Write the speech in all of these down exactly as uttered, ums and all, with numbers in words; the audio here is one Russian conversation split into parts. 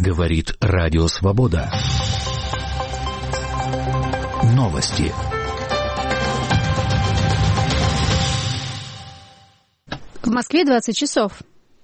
Говорит Радио Свобода. Новости. В Москве двадцать часов.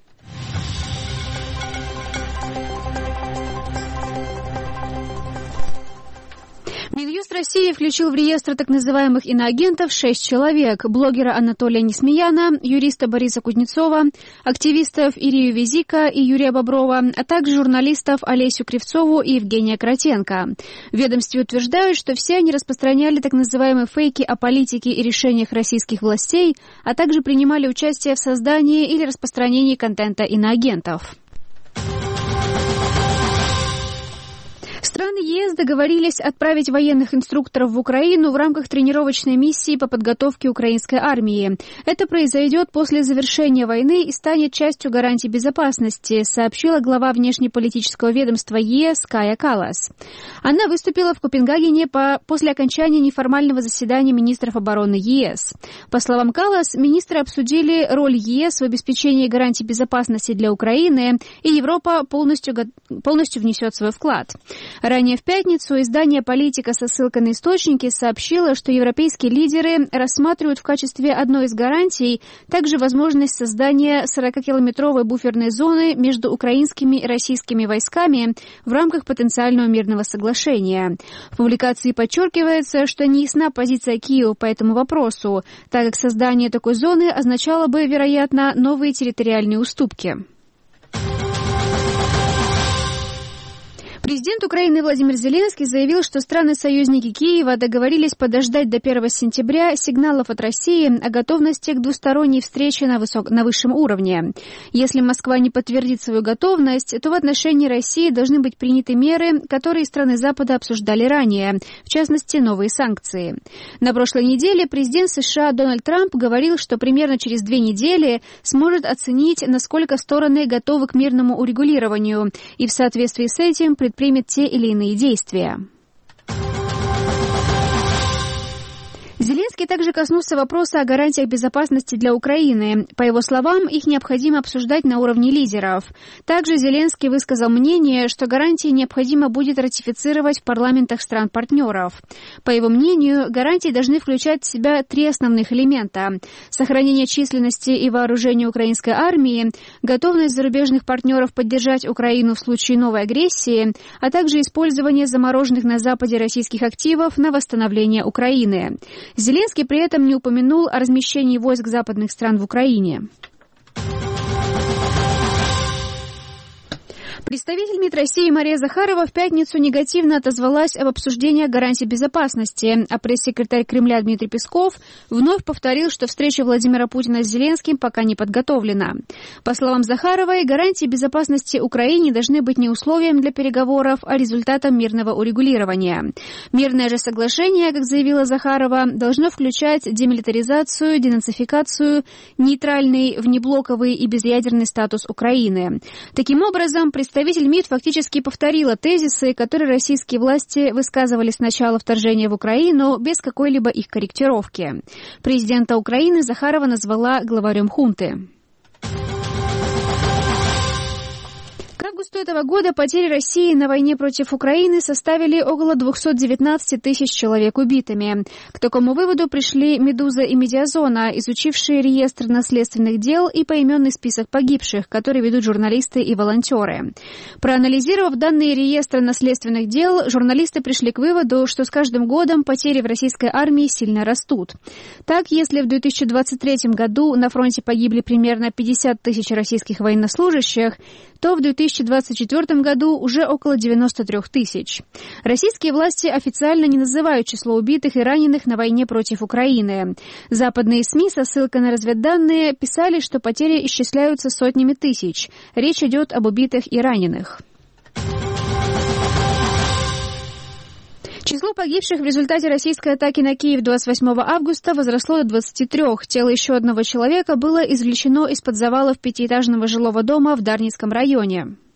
Минюст России включил в реестр так называемых иноагентов шесть человек: блогера Анатолия Несмеяна, юриста Бориса Кузнецова, активистов Ирию Везика и Юрия Боброва, а также журналистов Олесю Кривцову и Евгения Кротенко. В ведомстве утверждают, что все они распространяли так называемые фейки о политике и решениях российских властей, а также принимали участие в создании или распространении контента иноагентов. Страны ЕС договорились отправить военных инструкторов в Украину в рамках тренировочной миссии по подготовке украинской армии. Это произойдет после завершения войны и станет частью гарантий безопасности, сообщила глава внешнеполитического ведомства ЕС Кая Каллас. Она выступила в Копенгагене по, после окончания неформального заседания министров обороны ЕС. По словам Каллас, министры обсудили роль ЕС в обеспечении гарантий безопасности для Украины, и Европа полностью, полностью внесет свой вклад. Ранее в пятницу издание «Политика» со ссылкой на источники сообщило, что европейские лидеры рассматривают в качестве одной из гарантий также возможность создания сорокакилометровой буферной зоны между украинскими и российскими войсками в рамках потенциального мирного соглашения. В публикации подчеркивается, что не ясна позиция Киева по этому вопросу, так как создание такой зоны означало бы, вероятно, новые территориальные уступки. Президент Украины Владимир Зеленский заявил, что страны-союзники Киева договорились подождать до первого сентября сигналов от России о готовности к двусторонней встрече на, высок... на высшем уровне. Если Москва не подтвердит свою готовность, то в отношении России должны быть приняты меры, которые страны Запада обсуждали ранее, в частности, новые санкции. На прошлой неделе президент США Дональд Трамп говорил, что примерно через две недели сможет оценить, насколько стороны готовы к мирному урегулированию, и в соответствии с этим предпримет те или иные действия. Зеленский также коснулся вопроса о гарантиях безопасности для Украины. По его словам, их необходимо обсуждать на уровне лидеров. Также Зеленский высказал мнение, что гарантии необходимо будет ратифицировать в парламентах стран-партнеров. По его мнению, гарантии должны включать в себя три основных элемента: сохранение численности и вооружения украинской армии, готовность зарубежных партнеров поддержать Украину в случае новой агрессии, а также использование замороженных на Западе российских активов на восстановление Украины. Зеленский при этом не упомянул о размещении войск западных стран в Украине. Представитель МИД России Мария Захарова в пятницу негативно отозвалась об обсуждении гарантий безопасности, а пресс-секретарь Кремля Дмитрий Песков вновь повторил, что встреча Владимира Путина с Зеленским пока не подготовлена. По словам Захаровой, гарантии безопасности Украине должны быть не условием для переговоров, а результатом мирного урегулирования. Мирное же соглашение, как заявила Захарова, должно включать демилитаризацию, денацификацию, нейтральный, внеблоковый и безъядерный статус Украины. Таким образом, представитель Представитель МИД фактически повторила тезисы, которые российские власти высказывали с начала вторжения в Украину без какой-либо их корректировки. Президента Украины Захарова назвала главарем хунты. К августу этого года потери России на войне против Украины составили около двести девятнадцать тысяч человек убитыми. К такому выводу пришли «Медуза» и «Медиазона», изучившие реестр наследственных дел и поименный список погибших, который ведут журналисты и волонтеры. Проанализировав данные реестра наследственных дел, журналисты пришли к выводу, что с каждым годом потери в российской армии сильно растут. Так, если в две тысячи двадцать третьем году на фронте погибли примерно пятьдесят тысяч российских военнослужащих, то в две тысячи двадцать четвёртом году уже около девяносто три тысяч. Российские власти официально не называют число убитых и раненых на войне против Украины. Западные СМИ со ссылкой на разведданные писали, что потери исчисляются сотнями тысяч. Речь идет об убитых и раненых. Число погибших в результате российской атаки на Киев двадцать восьмого августа возросло до двадцати трёх. Тело еще одного человека было извлечено из-под завалов пятиэтажного жилого дома в Дарницком районе.